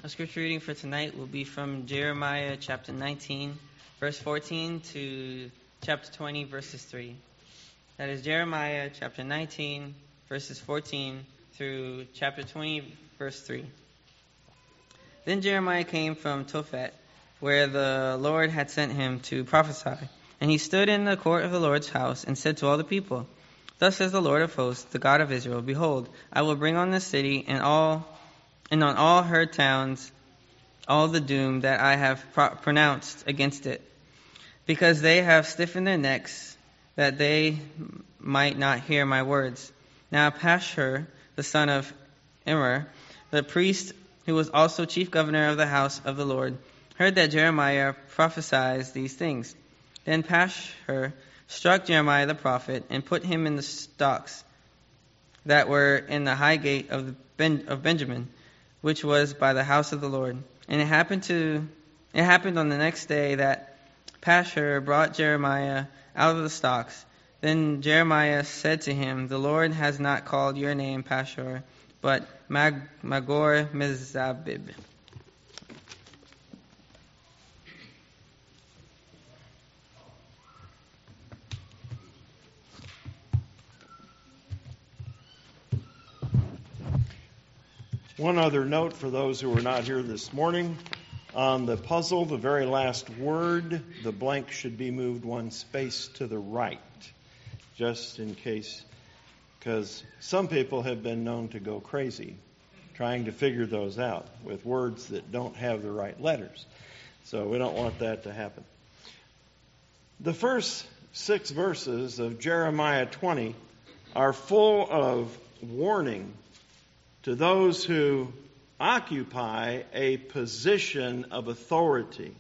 Our scripture reading for tonight will be from Jeremiah chapter 19, verse 14 to chapter 20, verses 3. That is Jeremiah chapter 19, verses 14 through chapter 20, verse 3. Then Jeremiah came from Tophet, where the Lord had sent him to prophesy. And he stood in the court of the Lord's house and said to all the people, Thus says the Lord of hosts, the God of Israel, Behold, I will bring on this city and on all her towns all the doom that I have pronounced against it, because they have stiffened their necks, that they might not hear my words. Now Pashur, the son of Immer, the priest, who was also chief governor of the house of the Lord, heard that Jeremiah prophesied these things. Then Pashur struck Jeremiah the prophet and put him in the stocks that were in the high gate of Benjamin, which was by the house of the Lord. And it happened on the next day that Pashur brought Jeremiah out of the stocks. Then Jeremiah said to him, The Lord has not called your name Pashur, but Magor-Mizabib. One other note for those who are not here this morning. On the puzzle, the very last word, the blank should be moved one space to the right, just in case, because some people have been known to go crazy trying to figure those out with words that don't have the right letters. So we don't want that to happen. The first 6 verses of Jeremiah 20 are full of warning to those who occupy a position of authority,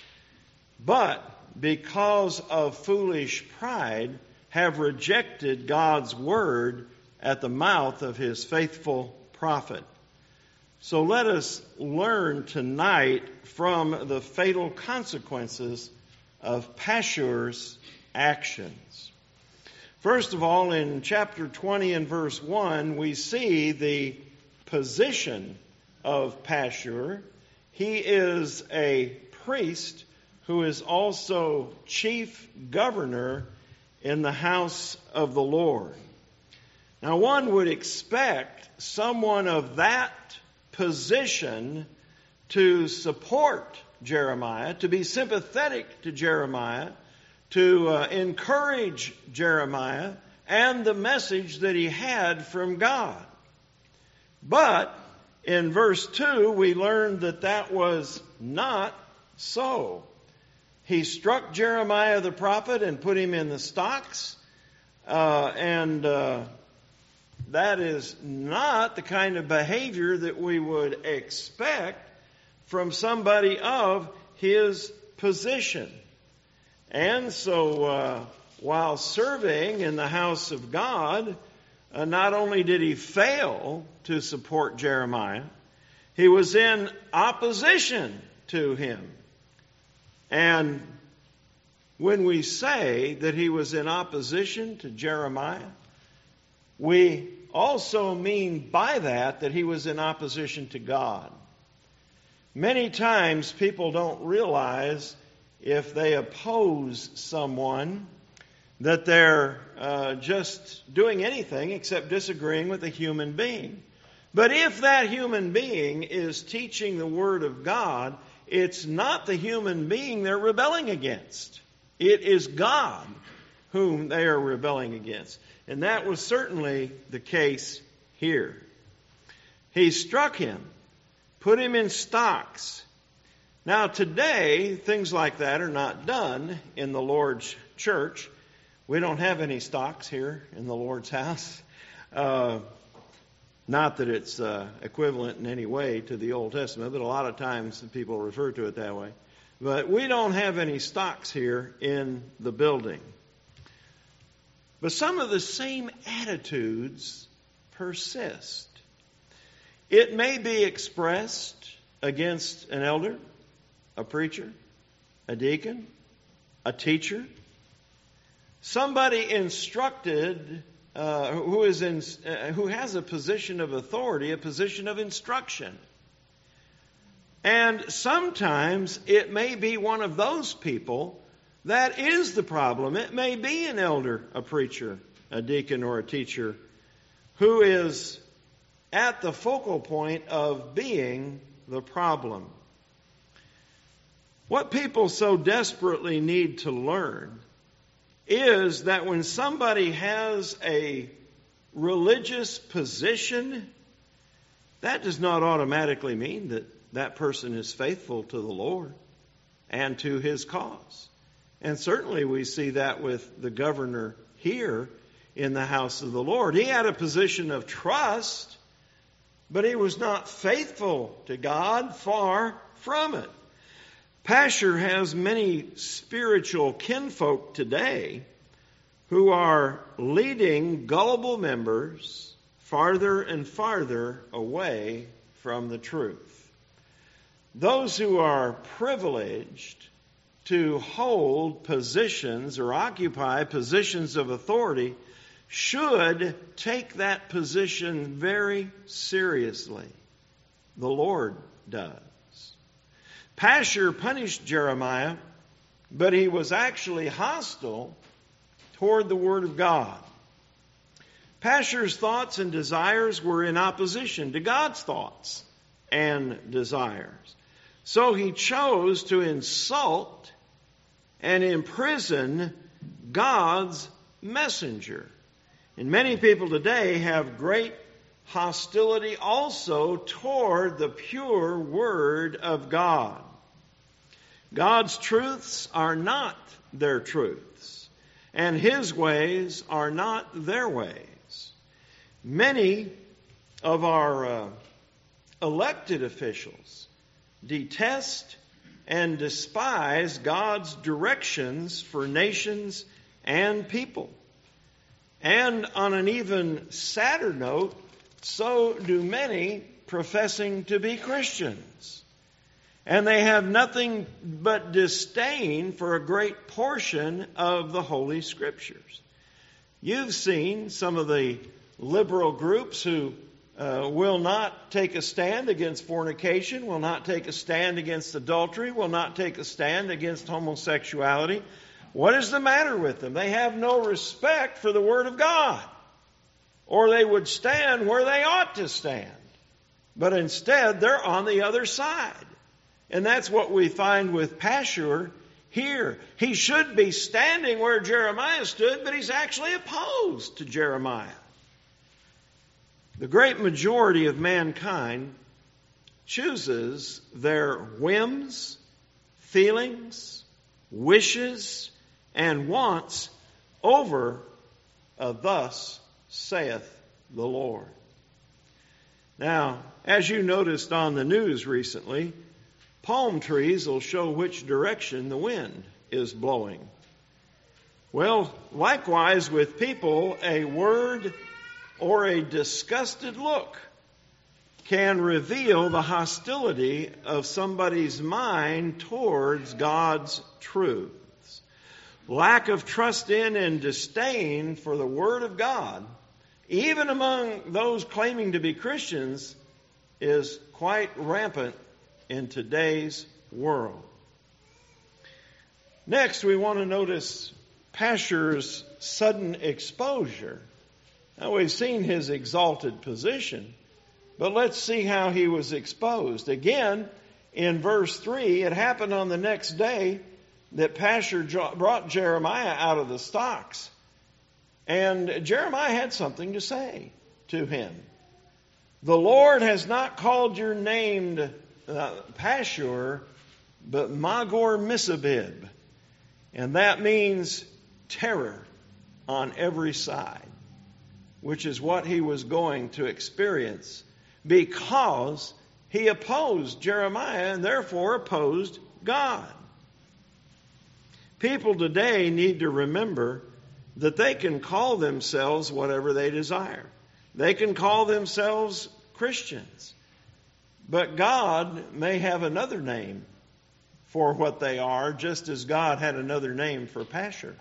but because of foolish pride have rejected God's word at the mouth of his faithful prophet. So let us learn tonight from the fatal consequences of Pashur's actions. First of all, in chapter 20 and verse 1, we see the position of Pashur. He is a priest who is also chief governor in the house of the Lord. Now, one would expect someone of that position to support Jeremiah, to be sympathetic to Jeremiah, to encourage Jeremiah and the message that he had from God. But in verse 2, we learn that that was not so. He struck Jeremiah the prophet and put him in the stocks, and that is not the kind of behavior that we would expect from somebody of his position. And so while serving in the house of God, not only did he fail to support Jeremiah, he was in opposition to him. And when we say that he was in opposition to Jeremiah, we also mean by that he was in opposition to God. Many times people don't realize if they oppose someone that they're just doing anything except disagreeing with a human being. But if that human being is teaching the Word of God, it's not the human being they're rebelling against. It is God whom they are rebelling against. And that was certainly the case here. He struck him, put him in stocks. Now today, things like that are not done in the Lord's church. We don't have any stocks here in the Lord's house. Not that it's equivalent in any way to the Old Testament, but a lot of times people refer to it that way. But we don't have any stocks here in the building. But some of the same attitudes persist. It may be expressed against an elder, a preacher, a deacon, a teacher, somebody instructed who has a position of authority, a position of instruction. And sometimes it may be one of those people that is the problem. It may be an elder, a preacher, a deacon, or a teacher who is at the focal point of being the problem. What people so desperately need to learn is that when somebody has a religious position, that does not automatically mean that that person is faithful to the Lord and to His cause. And certainly we see that with the governor here in the house of the Lord. He had a position of trust, but he was not faithful to God, far from it. Pasher has many spiritual kinfolk today who are leading gullible members farther and farther away from the truth. Those who are privileged to hold positions or occupy positions of authority should take that position very seriously. The Lord does. Pasher punished Jeremiah, but he was actually hostile toward the Word of God. Pasher's thoughts and desires were in opposition to God's thoughts and desires. So he chose to insult and imprison God's messenger. And many people today have great hostility also toward the pure Word of God. God's truths are not their truths, and His ways are not their ways. Many of our elected officials detest and despise God's directions for nations and people. And on an even sadder note, so do many professing to be Christians. And they have nothing but disdain for a great portion of the Holy Scriptures. You've seen some of the liberal groups who will not take a stand against fornication, will not take a stand against adultery, will not take a stand against homosexuality. What is the matter with them? They have no respect for the Word of God, or they would stand where they ought to stand. But instead, they're on the other side. And that's what we find with Pasher here. He should be standing where Jeremiah stood, but he's actually opposed to Jeremiah. The great majority of mankind chooses their whims, feelings, wishes, and wants over a thus saith the Lord. Now, as you noticed on the news recently, palm trees will show which direction the wind is blowing. Well, likewise with people, a word or a disgusted look can reveal the hostility of somebody's mind towards God's truths. Lack of trust in and disdain for the Word of God, even among those claiming to be Christians, is quite rampant in today's world. Next, we want to notice Pasher's sudden exposure. Now, we've seen his exalted position, but let's see how he was exposed. Again, in verse 3, it happened on the next day that Pasher brought Jeremiah out of the stocks. And Jeremiah had something to say to him. The Lord has not called your name Pashur, but Magor-Missabib. And that means terror on every side, which is what he was going to experience because he opposed Jeremiah and therefore opposed God. People today need to remember that they can call themselves whatever they desire. They can call themselves Christians. But God may have another name for what they are, just as God had another name for Pasher.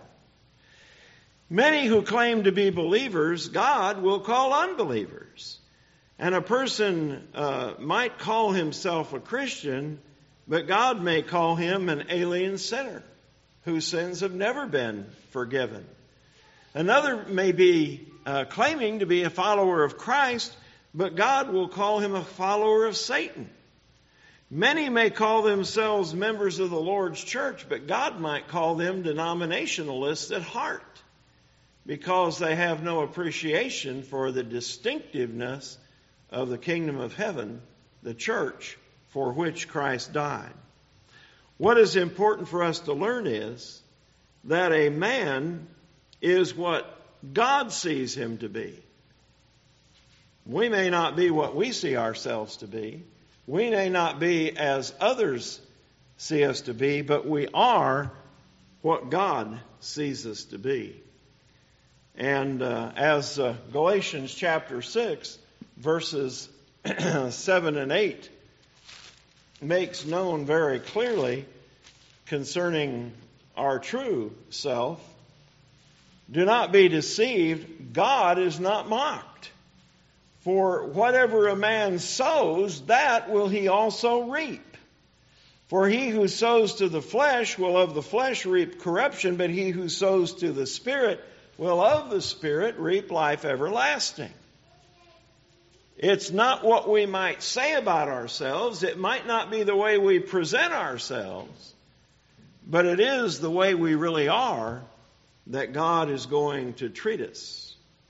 Many who claim to be believers, God will call unbelievers. And a person might call himself a Christian, but God may call him an alien sinner whose sins have never been forgiven. Another may be claiming to be a follower of Christ, but God will call him a follower of Satan. Many may call themselves members of the Lord's church, but God might call them denominationalists at heart because they have no appreciation for the distinctiveness of the kingdom of heaven, the church for which Christ died. What is important for us to learn is that a man is what God sees him to be. We may not be what we see ourselves to be. We may not be as others see us to be, but we are what God sees us to be. And as Galatians chapter 6, verses 7 and 8 makes known very clearly concerning our true self, do not be deceived, God is not mocked. For whatever a man sows, that will he also reap. For he who sows to the flesh will of the flesh reap corruption, but he who sows to the Spirit will of the Spirit reap life everlasting. It's not what we might say about ourselves. It might not be the way we present ourselves. But it is the way we really are that God is going to treat us.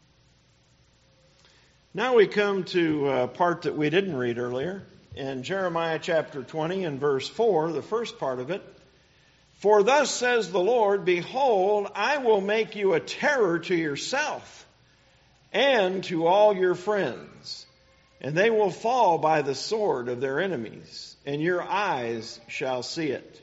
Now we come to a part that we didn't read earlier. In Jeremiah chapter 20 and verse 4, the first part of it. For thus says the Lord, behold, I will make you a terror to yourself and to all your friends. And they will fall by the sword of their enemies, and your eyes shall see it.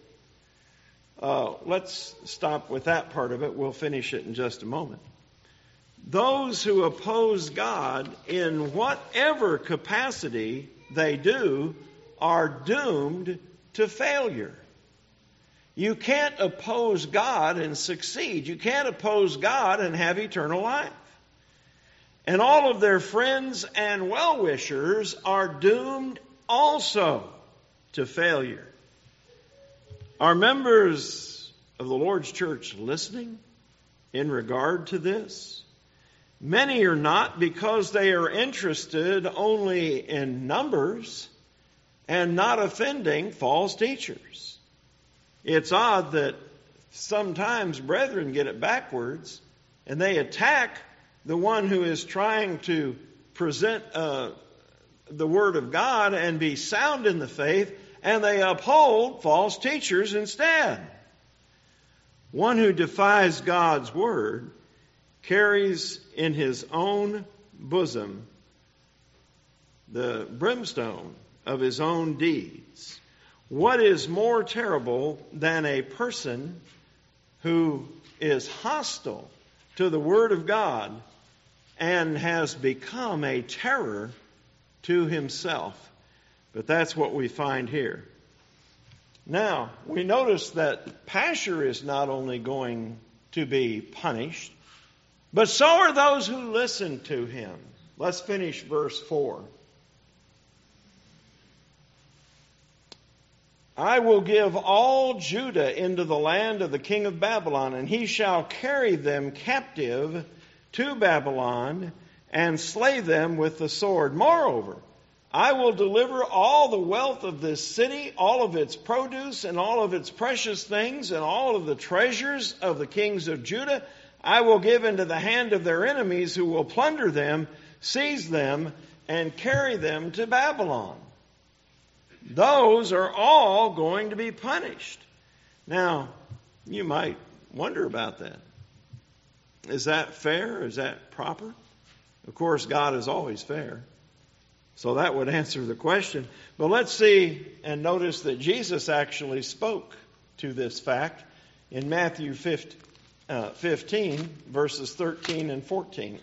Let's stop with that part of it. We'll finish it in just a moment. Those who oppose God in whatever capacity they do are doomed to failure. You can't oppose God and succeed. You can't oppose God and have eternal life. And all of their friends and well-wishers are doomed also to failure. Are members of the Lord's church listening in regard to this? Many are not because they are interested only in numbers and not offending false teachers. It's odd that sometimes brethren get it backwards and they attack the one who is trying to present the Word of God and be sound in the faith, and they uphold false teachers instead. One who defies God's Word carries in his own bosom the brimstone of his own deeds. What is more terrible than a person who is hostile to the Word of God and has become a terror to himself? But that's what we find here. Now, we notice that Pashur is not only going to be punished, but so are those who listen to him. Let's finish verse 4. I will give all Judah into the land of the king of Babylon, and he shall carry them captive to Babylon and slay them with the sword. Moreover, I will deliver all the wealth of this city, all of its produce, and all of its precious things, and all of the treasures of the kings of Judah. I will give into the hand of their enemies, who will plunder them, seize them, and carry them to Babylon. Those are all going to be punished. Now, you might wonder about that. Is that fair? Is that proper? Of course, God is always fair. So that would answer the question. But let's see and notice that Jesus actually spoke to this fact in Matthew 15, verses 13 and 14.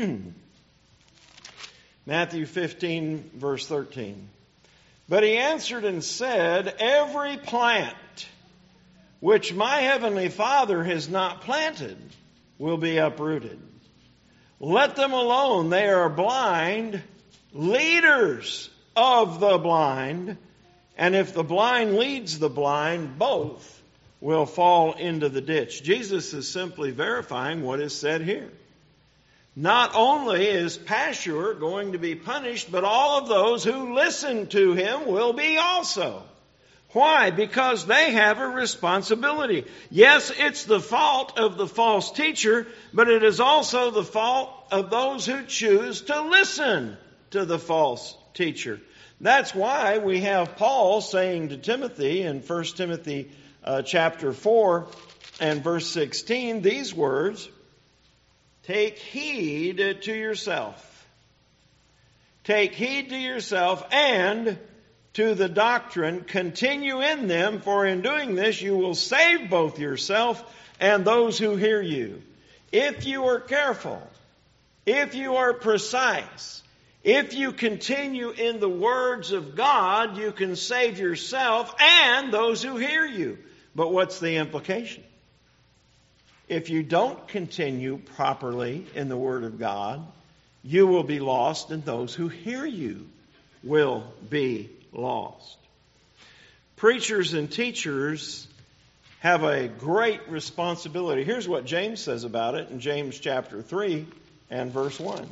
Matthew 15, verse 13. But he answered and said, every plant which my heavenly Father has not planted will be uprooted. Let them alone. They are blind leaders of the blind, and if the blind leads the blind, both will fall into the ditch. Jesus is simply verifying what is said here. Not only is Pashur going to be punished, but all of those who listen to him will be also. Why? Because they have a responsibility. Yes, it's the fault of the false teacher, but it is also the fault of those who choose to listen to the false teacher. That's why we have Paul saying to Timothy in 1 Timothy chapter 4 and verse 16 these words, "Take heed to yourself. Take heed to yourself and to the doctrine. Continue in them, for in doing this you will save both yourself and those who hear you." If you are careful, if you are precise, if you continue in the words of God, you can save yourself and those who hear you. But what's the implication? If you don't continue properly in the Word of God, you will be lost and those who hear you will be lost. Preachers and teachers have a great responsibility. Here's what James says about it in James chapter 3 and verse 1.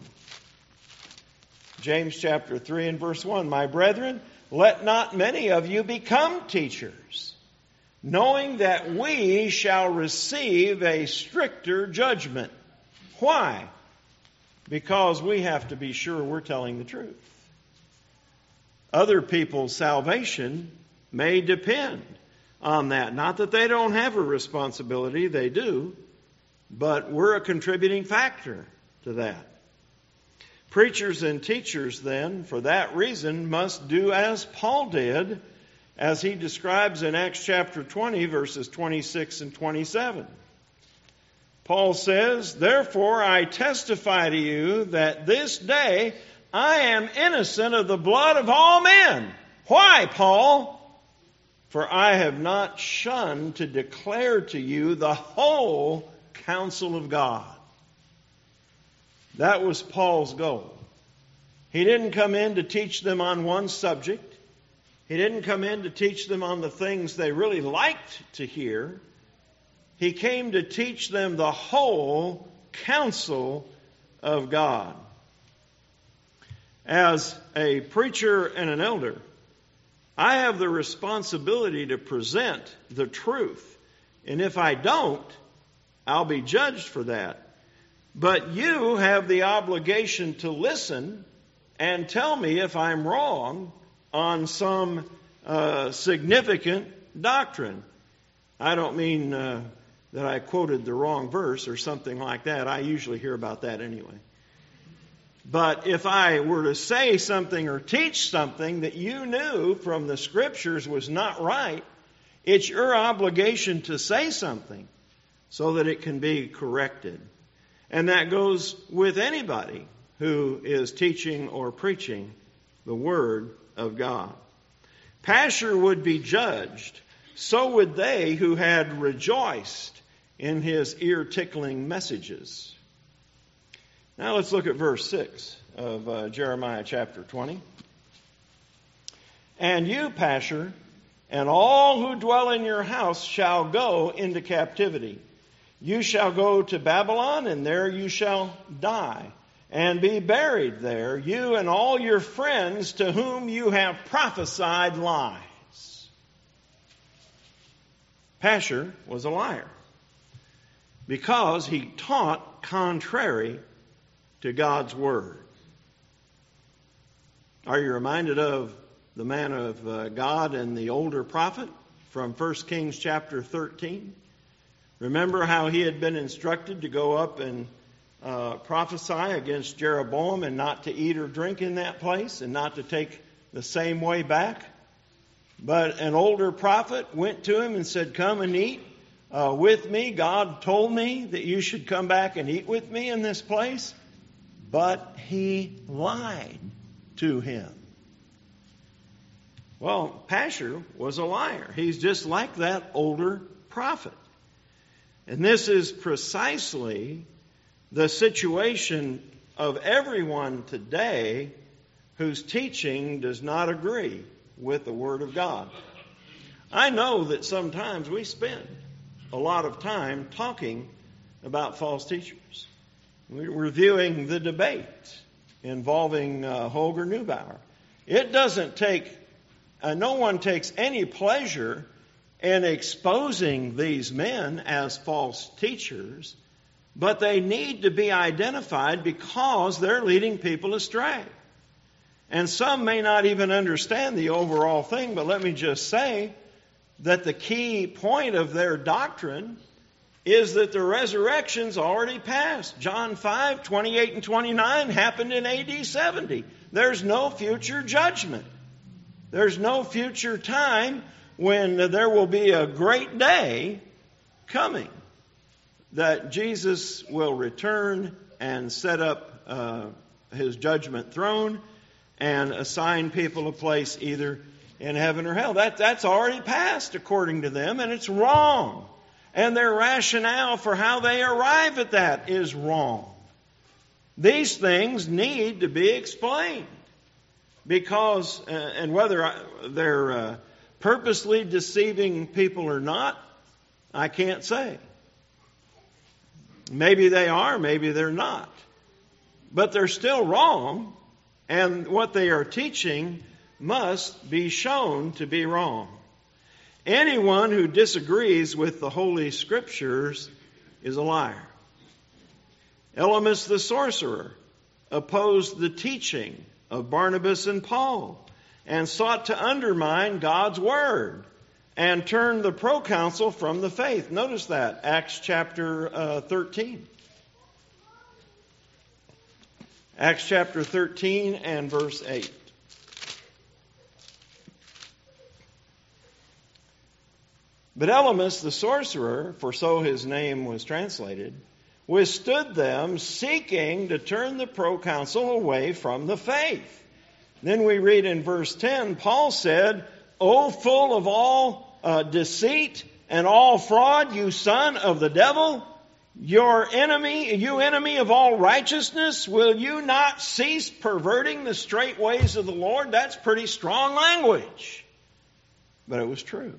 James chapter 3 and verse 1. "My brethren, let not many of you become teachers, knowing that we shall receive a stricter judgment." Why? Because we have to be sure we're telling the truth. Other people's salvation may depend on that. Not that they don't have a responsibility, they do, but we're a contributing factor to that. Preachers and teachers, then, for that reason, must do as Paul did, as he describes in Acts chapter 20, verses 26 and 27. Paul says, "Therefore I testify to you that this day I am innocent of the blood of all men." Why, Paul? "For I have not shunned to declare to you the whole counsel of God." That was Paul's goal. He didn't come in to teach them on one subject. He didn't come in to teach them on the things they really liked to hear. He came to teach them the whole counsel of God. As a preacher and an elder, I have the responsibility to present the truth. And if I don't, I'll be judged for that. But you have the obligation to listen and tell me if I'm wrong on some significant doctrine. I don't mean that I quoted the wrong verse or something like that. I usually hear about that anyway. But if I were to say something or teach something that you knew from the Scriptures was not right, it's your obligation to say something so that it can be corrected. And that goes with anybody who is teaching or preaching the Word of God. Pashur would be judged. So would they who had rejoiced in his ear-tickling messages. Now let's look at verse 6 of Jeremiah chapter 20. "And you, Pashur, and all who dwell in your house shall go into captivity. You shall go to Babylon, and there you shall die, and be buried there, you and all your friends to whom you have prophesied lies." Pashur was a liar because he taught contrary to God's Word. Are you reminded of the man of God and the older prophet from 1 Kings chapter 13? Remember how he had been instructed to go up and prophesy against Jeroboam and not to eat or drink in that place and not to take the same way back? But an older prophet went to him and said, "Come and eat with me. God told me that you should come back and eat with me in this place." But he lied to him. Well, Pashur was a liar. He's just like that older prophet. And this is precisely the situation of everyone today whose teaching does not agree with the Word of God. I know that sometimes we spend a lot of time talking about false teachers. We're reviewing the debate involving Holger Neubauer. It doesn't take, no one takes any pleasure in exposing these men as false teachers, but they need to be identified because they're leading people astray. And some may not even understand the overall thing, but let me just say that the key point of their doctrine is that the resurrection's already passed. John 5, 28 and 29 happened in AD 70. There's no future judgment. There's no future time when there will be a great day coming that Jesus will return and set up His judgment throne and assign people a place either in heaven or hell. That's already passed according to them, and it's wrong. And their rationale for how they arrive at that is wrong. These things need to be explained because, and whether they're purposely deceiving people or not, I can't say. Maybe they are, maybe they're not. But they're still wrong, and what they are teaching must be shown to be wrong. Anyone who disagrees with the Holy Scriptures is a liar. Elymas the sorcerer opposed the teaching of Barnabas and Paul and sought to undermine God's Word and turn the proconsul from the faith. Notice that, Acts chapter 13. Acts chapter 13 and verse 8. But Elymas the sorcerer, for so his name was translated, withstood them, seeking to turn the proconsul away from the faith. Then we read in verse 10, Paul said, O full of all deceit and all fraud, you son of the devil, you enemy of all righteousness, will you not cease perverting the straight ways of the Lord? That's pretty strong language. But it was true.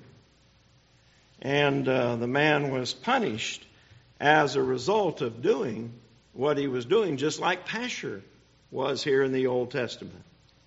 And the man was punished as a result of doing what he was doing, just like Pashur was here in the Old Testament.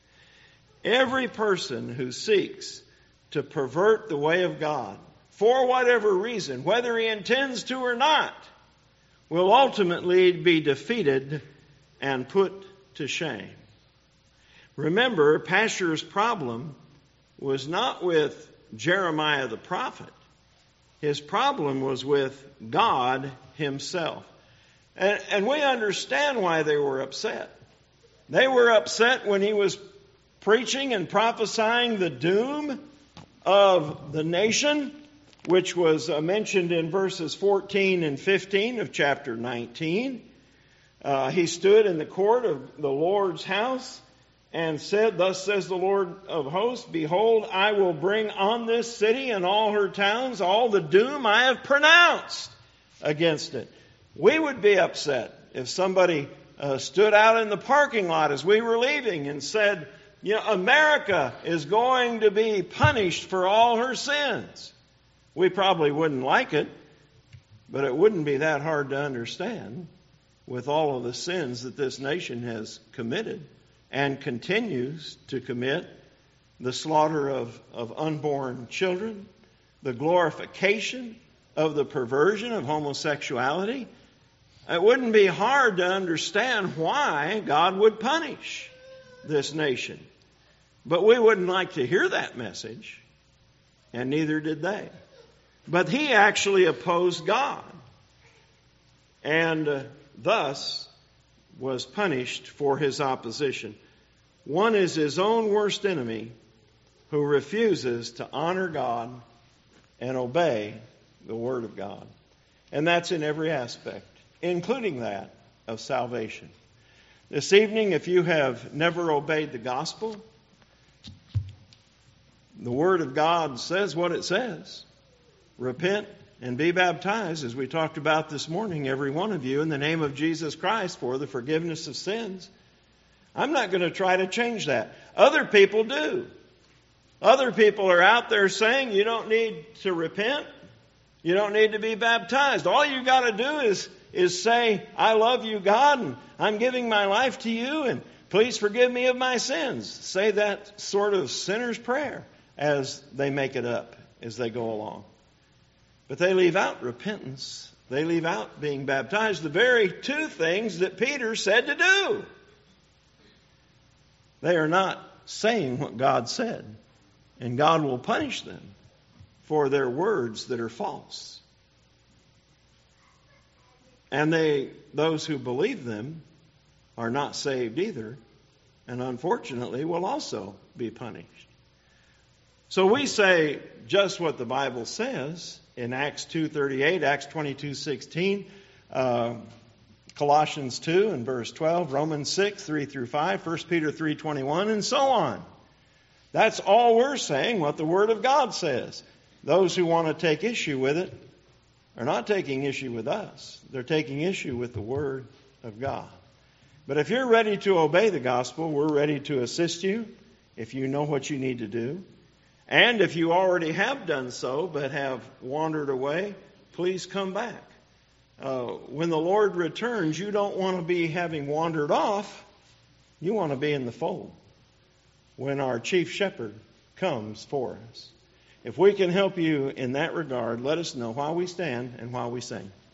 Every person who seeks to pervert the way of God, for whatever reason, whether he intends to or not, will ultimately be defeated and put to shame. Remember, Pashur's problem was not with Jeremiah the prophet. His problem was with God Himself. And we understand why they were upset. They were upset when he was preaching and prophesying the doom of the nation, which was mentioned in verses 14 and 15 of chapter 19. He stood in the court of the Lord's house and said, Thus says the Lord of hosts, Behold, I will bring on this city and all her towns all the doom I have pronounced against it. We would be upset if somebody stood out in the parking lot as we were leaving and said, America is going to be punished for all her sins. We probably wouldn't like it, but it wouldn't be that hard to understand with all of the sins that this nation has committed and continues to commit, the slaughter of unborn children, the glorification of the perversion of homosexuality. It wouldn't be hard to understand why God would punish this nation. But we wouldn't like to hear that message, and neither did they. But he actually opposed God, and thus was punished for his opposition. One is his own worst enemy who refuses to honor God and obey the Word of God. And that's in every aspect, including that of salvation. This evening, if you have never obeyed the gospel, the Word of God says what it says. Repent and be baptized, as we talked about this morning, every one of you, in the name of Jesus Christ for the forgiveness of sins. I'm not going to try to change that. Other people do. Other people are out there saying you don't need to repent. You don't need to be baptized. All you got to do is say, I love you, God, and I'm giving my life to you, and please forgive me of my sins. Say that sort of sinner's prayer as they make it up as they go along. But they leave out repentance. They leave out being baptized, the very two things that Peter said to do. They are not saying what God said, and God will punish them for their words that are false. And those who believe them are not saved either, and unfortunately will also be punished. So we say just what the Bible says in Acts 2:38, Acts 22:16, Colossians 2 and verse 12, Romans 6, 3 through 5, 1 Peter 3:21, and so on. That's all we're saying, what the Word of God says. Those who want to take issue with it are not taking issue with us. They're taking issue with the Word of God. But if you're ready to obey the gospel, we're ready to assist you if you know what you need to do. And if you already have done so but have wandered away, please come back. When the Lord returns, you don't want to be having wandered off. You want to be in the fold when our chief shepherd comes for us. If we can help you in that regard, let us know while we stand and while we sing.